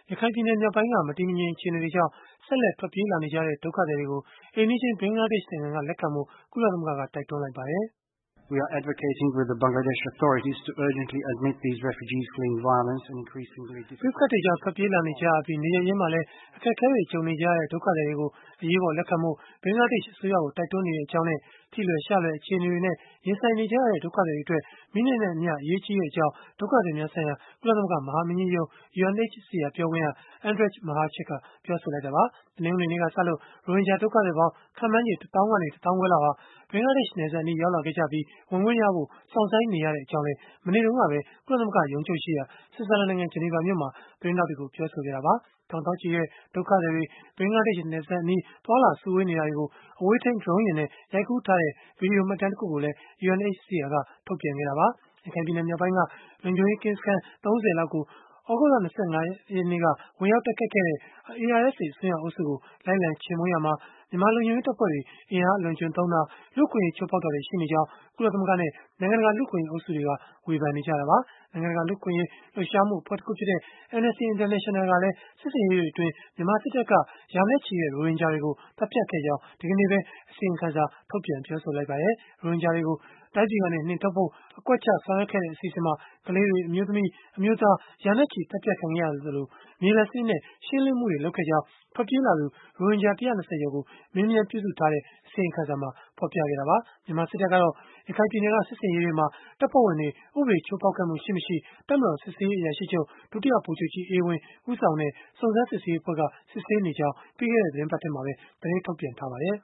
ရခိုင်ပြည်နယ်မြောက်ပိုင်းက မတည်မငြိမ် အခြေအနေတွေကြောင့် ဆက်လက်ထွက်ပြေးလာနေကြတဲ့ ဒုက္ခသည်တွေကို အိမ်နီးချင်း ဘင်္ဂလားဒေ့ရှ်နိုင်ငံက လက်ခံဖို့ ကုလသမဂ္ဂက တိုက်တွန်းလိုက်ပါတယ်။ “ပဋိပက္ခတွေကြောင့်ထွက်ပြေးလာနေကြရပြီး နေရပ်ရင်းမှာလည်း အခက်အခဲတွေ ကြုံနေကြရတဲ့ ဒုက္ခသည်တွေကို အရေးပေါ် လက်ခံဖို့ ဘင်္ဂလားဒေ့ရှ် အစိုးရကို တိုက်တွန်းနေကြောင်းနဲ့ ထိလွယ်ရှလွယ် အခြေအနေတွေနဲ့ ရင်ဆိုင်နေကြရတဲ့ ဒုက္ခသည်တွေအတွက် မိနစ်နဲ့အမျှ အရေးကြီးကြောင်း” ဒုက္ခသည်များဆိုင်ရာ ကုလသမဂ္ဂ မဟာမင်းကြီးရုံး (UNHCR) ပြောခွင့်ရ Andrej Mahecic က ပြောဆိုလိုက်တာပါ။ တနင်္ဂနွေနေ့ကစလို့ ရိုဟင်ဂျာ ဒုက္ခသည်ပေါင်း ခန့်မှန်းချေ ၁ သောင်းကနေ ၁ သောင်းခွဲလောက်ဟာ ဘင်္ဂလားဒေ့ရှ်နယ်စပ်အနီး ရောက်လာခဲ့ကြပြီး ဝင်ခွင့်ရဖို့ စောင့်ဆိုင်းနေရကြောင်းလည်း မနေ့တုန်းကပဲ ကုလသမဂ္ဂ ရုံးချုပ်ရှိရာ ဆွစ်ဇာလန်နိုင်ငံ ဂျနီဗာမြို့မှာ သတင်းထောက်တွေကို ပြောဆိုခဲ့တာပါ။ ထောင်သောင်းချီတဲ့ ဒုက္ခသည်တွေ ဘင်္ဂလားဒေ့ရှ်နယ်စပ်အနီး သွားလာစုဝေးနေတာတွေကို အဝေးထိန်း Drone ယာဉ်နဲ့ ရိုက်ကူးထားတဲ့ ဗွီဒီယိုမှတ်တမ်းတခုကိုလည်း UNHCR က ထုတ်ပြန်ခဲ့တာပါ။ ရခိုင်ပြည်နယ်မြောက်ပိုင်းက လုံခြုံရေးကင်းစခန်း ၃၀ လောက်ကို သြဂုတ်လ ၂၅ ရက်နေ့က ဝင်ရောက်တိုက်ခိုက်ခဲ့တဲ့ ARSA အစွန်းရောက်အုပ်စုကို လိုက်လံ ချေမှုန်းရာမှာ မြန်မာလုံခြုံရေးတပ်ဖွဲ့တွေ အင်အားအလွန်အကျွံသုံးတာ၊ လူ့အခွင့်အရေး ချိုးဖောက်တာတွေ ရှိနေကြောင်း ကုလသမဂ္ဂနဲ့ နိုင်ငံတကာ လူ့အခွင့်အရေး အုပ်စုတွေက ဝေဖန်နေကြတာပါ။ နိုင်ငံတကာ လူ့အခွင့်အရေး လှုပ်ရှားမှု အဖွဲ့တခုဖြစ်တဲ့ Amnesty International ကလည်း စစ်ဆင်ရေးတွေအတွင်း မြန်မာစစ်တပ်က ရာနဲ့ချီတဲ့ ရိုဟင်ဂျာတွေကို သတ်ဖြတ်ခဲ့ကြောင်း ဒီကနေ့ပဲ အစီရင်ခံစာ ထုတ်ပြန်ပြောဆိုလိုက်ပါတယ်။ ရိုဟင်ဂျာတွေကို တိုင်းပြည်ကနေ နှင်ထုတ်ဖို့ အကွက်ချဆောင်ရွက်ခဲ့တဲ့ အစီအစဉ်မှာ ကလေးတွေ၊ အမျိုးသမီး၊ အမျိုးသား ရာနဲ့ချီ သတ်ဖြတ်ခံခဲ့ရသလို၊ မြေလှန်စနစ်နဲ့ ရှင်းလင်းမှုတွေ လုပ်ခဲ့ကြောင်း ထွက်ပြေးလာသူ ရိုဟင်ဂျာ ၁၂၀ ကျော်ကို မေးမြန်းပြုစုထားတဲ့ အစီရင်ခံစာမှာ ဖော်ပြခဲ့တာပါ။ မြန်မာစစ်တပ်ကတော့ ရခိုင်ပြည်နယ်က စစ်ဆင်ရေးတွေမှာ တပ်ဖွဲ့ဝင်တွေ ဥပဒေချိုးဖောက်ခဲ့မှု ရှိမရှိ တပ်မတော် စစ်ဆေးရေး အရာရှိချုပ် ဒုတိယဗိုလ်ချုပ်ကြီး အေးဝင်း ဦးဆောင်တဲ့ စုံစမ်းစစ်ဆေးရေးအဖွဲ့က စစ်ဆေးနေကြောင်း ပြီးခဲ့တဲ့ သီတင်းပတ်ထဲမှာပဲ သတင်းထုတ်ပြန်ထားပါတယ်